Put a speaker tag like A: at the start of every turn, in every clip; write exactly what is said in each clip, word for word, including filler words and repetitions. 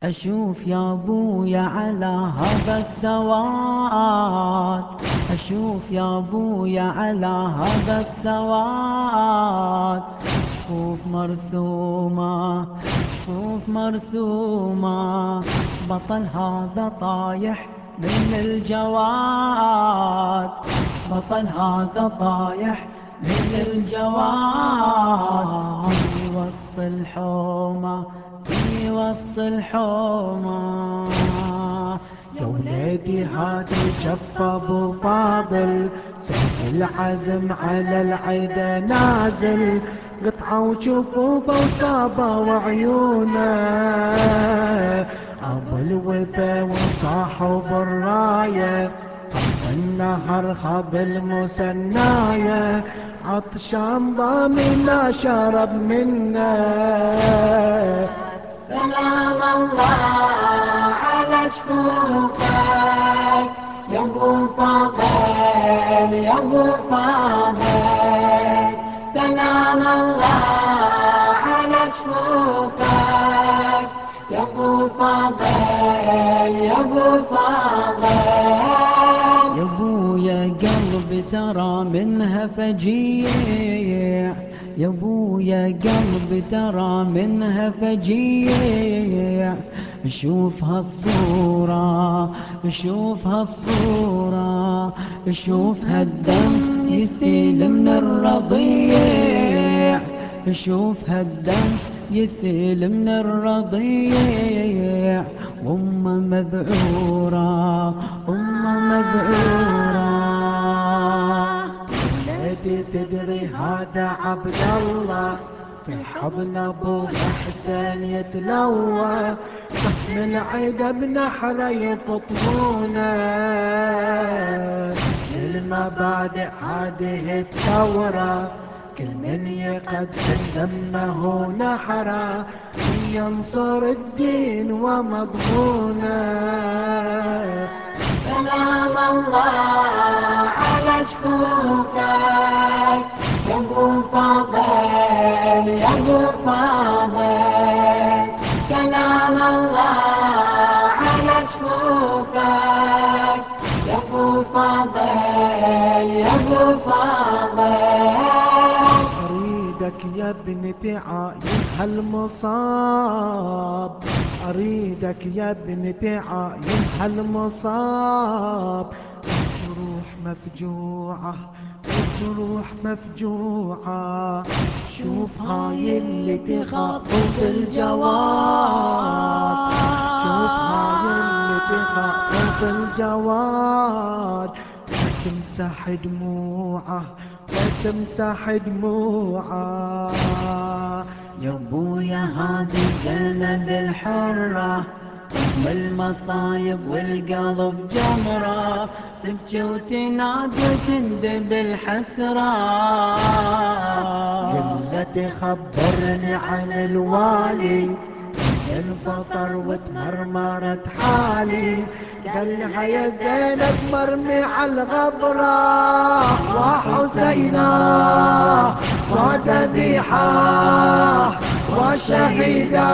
A: أشوف يا أبويا على هذا السواد، أشوف يا أبويا على هذا السواد، شفوف مرسومة شفوف مرسومة، بطل هذا طايح من الجواد، بطل هذا طايح من الجواد، في وسط الحومة في وسط الحومة.
B: يا وليدي هذا جف ابو فاضل، سيف العزم على العدا نازل، قطعه وجفوفه وصابه وعيونه، ابو الوفا وصاحوا بالرايه، طف النهر خذ المسنايه، عطشان ضامنا شرب منا.
C: سلام الله على جفوفك يا ابو فاضل يا ابو فاضل، سلام الله على جفوفك يا ابو فاضل يا ابو فاضل.
A: يا ابويا قلبي ترى منها فجيع، يا ابويا قلبي ترى منها فجيع، شوف هالصورة شوف هالصورة، شوف هالدم يسيل من الرضيع، شوف هالدم يسيل من الرضيع، أم مذعورة أم مذعورة.
B: وليدي تدري هذا عبد الله، في حضن ابو حسين يتلوى، من العيدة بنحره يفطمونه، للمبادئ هذه الثورة، كل من يقدم دمه نحره، ينصر الدين ومضمونه.
C: سلام الله على جفوفك يا ابو فاضل يا ابو فاضل، سلام الله على جفوفك يا ابو فاضل يا ابو فاضل.
B: أريدك يا ابنتي عاين هالمصاب، أريدك يا ابنتي عاين هالمصاب، الجروح مفجوعة الجروح مفجوعة، شوف هاي اللي تخاطب الجواد، شوف هاي اللي تخاطب الجواد، وتمسح دموعه وتمسح دموعه.
A: يا ابويا هذه زينب الحرة، والمصايب والقلب جمرة، تبكي وتنادي وتندب الحسرة،
B: قلة تخبرني عن الوالي، انفطر وتمرمرت حالي، قال لها يا زينب مرمي على الغبرة، وحسينة وذبيحة وشهيدة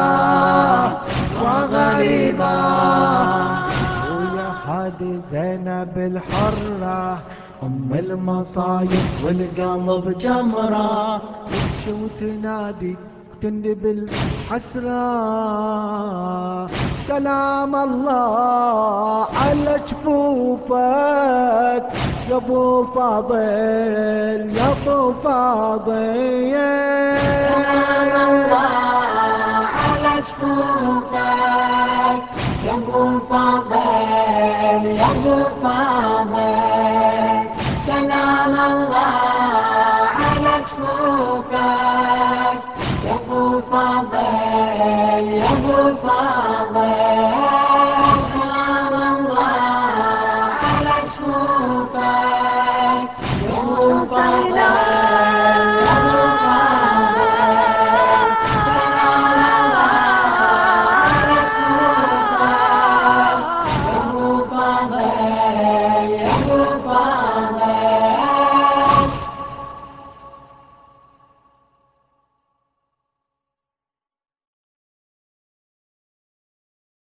B: وغريبة. ويا هادي زينب الحرة، أم المصايب والقلب جمرة، تمشي وتنادي تندب الحسرة. سلام الله على جفوفك يا ابو فاضل يا ابو فاضل،
C: سلام الله على جفوفك يا ابو فاضل يا ابو فاضل، سلام الله على جفوفك يا ابو فاضل يا ابو فاضل.